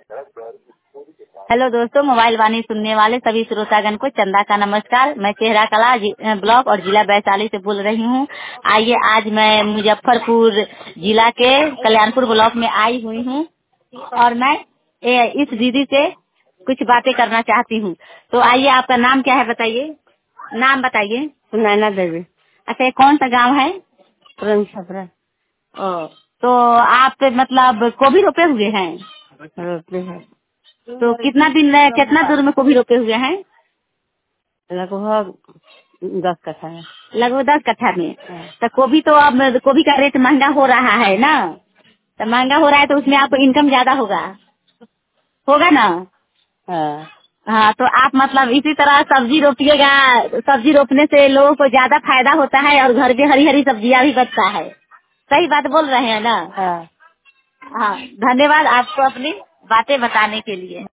Hello दोस्तों, mobile वाणी सुनने वाले सभी श्रोतागण को चंदा का नमस्कार। मैं चेहरा कला ब्लॉक और जिला वैशाली से बोल रही हूँ। आइए, आज मैं मुजफ्फरपुर जिला के कल्याणपुर ब्लॉक में आई हुई हूँ और मैं इस दीदी से कुछ बातें करना चाहती हूँ। तो आइए, आपका नाम क्या है बताइए, नाम बताइए। नैना देवी। अच्छा, ये कौन सा गांव है? तुरंत छपरा ओ, तो आप मतलब गोभी रोपे हुए हैं? रोपते हैं। तो कितना दूर में गोभी रोपे हुए हैं? लगभग 10 कट्ठा है। लगभग 10 कट्ठा में। हाँ। तो गोभी तो अब गोभी का रेट महंगा हो रहा है ना, तो महंगा हो रहा है तो उसमें आपको इनकम ज्यादा होगा होगा ना। हाँ। हाँ, तो आप मतलब इसी तरह सब्जी रोपिएगा। सब्जी रोपने से लोगों को ज्यादा फायदा होता है और घर में हरी हरी सब्जियां भी बचता है। सही बात बोल रहे हैं ना? हाँ। हाँ, धन्यवाद आपको अपनी बातें बताने के लिए।